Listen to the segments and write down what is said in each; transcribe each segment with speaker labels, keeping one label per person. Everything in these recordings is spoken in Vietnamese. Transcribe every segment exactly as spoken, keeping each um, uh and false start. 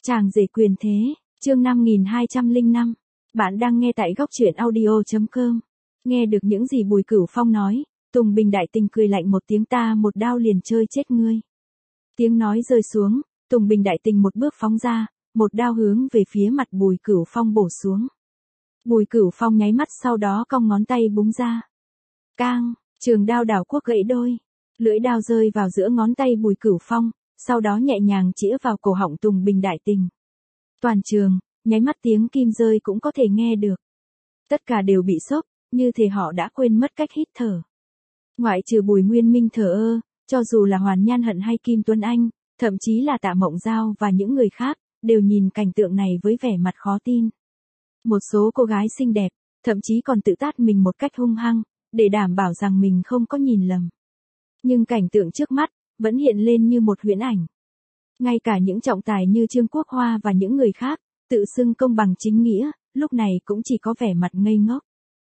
Speaker 1: Chàng rể quyền thế, chương năm nghìn hai trăm lẻ năm. Bạn đang nghe tại góc truyện audio chấm com. Nghe được những gì Bùi Cửu Phong nói, Tùng Bình đại tình cười lạnh một tiếng, ta một đao liền chơi chết ngươi. Tiếng nói rơi xuống, Tùng Bình đại tình một bước phóng ra, một đao hướng về phía mặt Bùi Cửu Phong bổ xuống. Bùi Cửu Phong nháy mắt sau đó cong ngón tay búng ra. Cang, trường đao đảo quốc gãy đôi. Lưỡi đao rơi vào giữa ngón tay Bùi Cửu Phong, sau đó nhẹ nhàng chĩa vào cổ họng Tùng Bình đại tình. Toàn trường, nháy mắt tiếng kim rơi cũng có thể nghe được. Tất cả đều bị sốc, như thể họ đã quên mất cách hít thở. Ngoại trừ Bùi Nguyên Minh thờ ơ, cho dù là Hoàn Nhan Hận hay Kim Tuấn Anh, thậm chí là Tạ Mộng Giao và những người khác, đều nhìn cảnh tượng này với vẻ mặt khó tin. Một số cô gái xinh đẹp, thậm chí còn tự tát mình một cách hung hăng, để đảm bảo rằng mình không có nhìn lầm. Nhưng cảnh tượng trước mắt, vẫn hiện lên như một huyễn ảnh. Ngay cả những trọng tài như Trương Quốc Hoa và những người khác, tự xưng công bằng chính nghĩa, lúc này cũng chỉ có vẻ mặt ngây ngốc.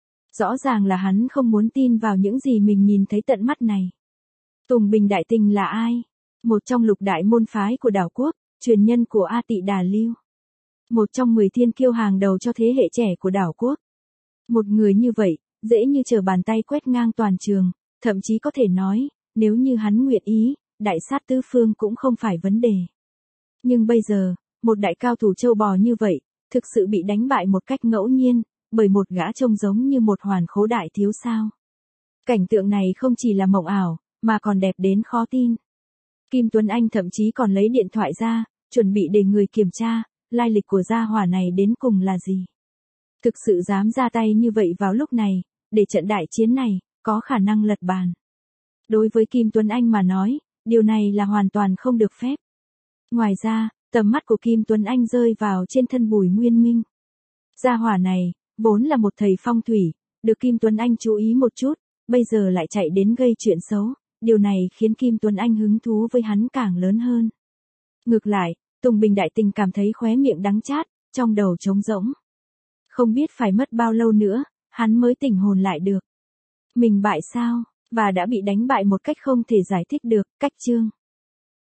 Speaker 1: Rõ ràng là hắn không muốn tin vào những gì mình nhìn thấy tận mắt này. Tùng Bình đại tình là ai? Một trong lục đại môn phái của đảo quốc, truyền nhân của A Tị Đà Lưu. Một trong mười thiên kiêu hàng đầu cho thế hệ trẻ của đảo quốc. Một người như vậy, dễ như trở bàn tay quét ngang toàn trường, thậm chí có thể nói, nếu như hắn nguyện ý, đại sát tứ phương cũng không phải vấn đề. Nhưng bây giờ, một đại cao thủ châu bò như vậy, thực sự bị đánh bại một cách ngẫu nhiên, bởi một gã trông giống như một hoàn khố đại thiếu sao. Cảnh tượng này không chỉ là mộng ảo, mà còn đẹp đến khó tin. Kim Tuấn Anh thậm chí còn lấy điện thoại ra, chuẩn bị để người kiểm tra, lai lịch của gia hỏa này đến cùng là gì. Thực sự dám ra tay như vậy vào lúc này, để trận đại chiến này, có khả năng lật bàn. Đối với Kim Tuấn Anh mà nói, điều này là hoàn toàn không được phép. Ngoài ra, tầm mắt của Kim Tuấn Anh rơi vào trên thân Bùi Nguyên Minh. Gia hỏa này, vốn là một thầy phong thủy, được Kim Tuấn Anh chú ý một chút, bây giờ lại chạy đến gây chuyện xấu, điều này khiến Kim Tuấn Anh hứng thú với hắn càng lớn hơn. Ngược lại, Tùng Bình đại tình cảm thấy khóe miệng đắng chát, trong đầu trống rỗng. Không biết phải mất bao lâu nữa, hắn mới tỉnh hồn lại được. Mình bại sao, và đã bị đánh bại một cách không thể giải thích được, cách chương.